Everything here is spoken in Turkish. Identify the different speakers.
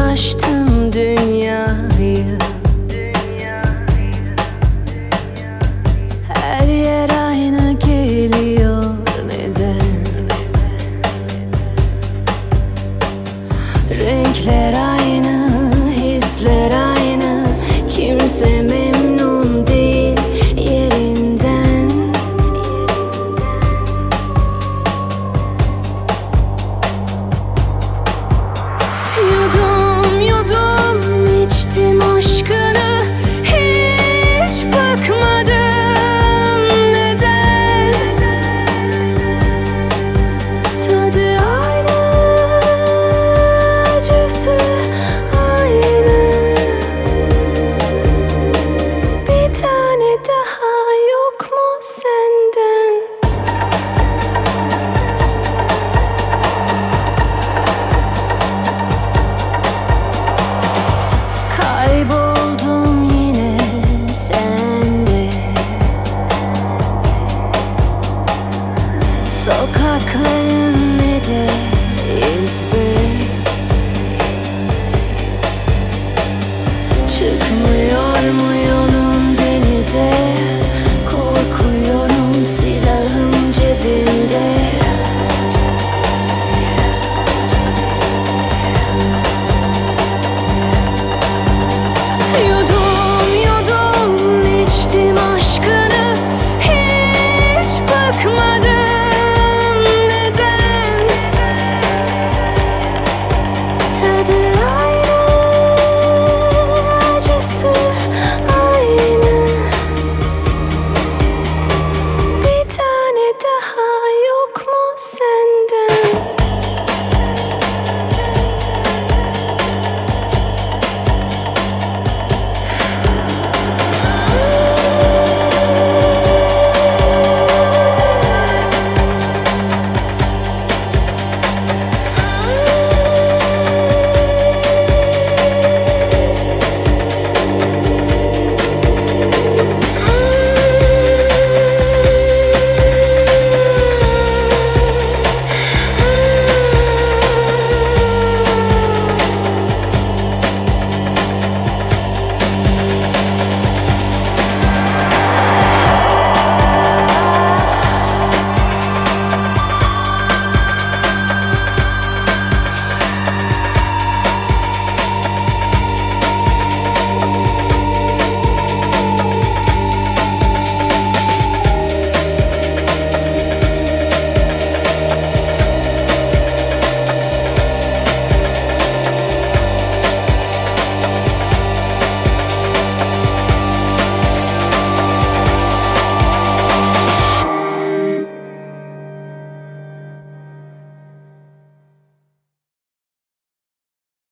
Speaker 1: dolaştım dünyayı. Her yer aynı geliyor, neden? Renkler aynı, hisler aynı. Kimse memnun değil yerinden. Yudum yudum içtim aşkını, hiç bakmadım neden. Tadı aynı, acısı aynı. Bir tane daha yok mu senden? Kayboldum yine sende. Sokakların ne de iz bir. Çıkmıyor mu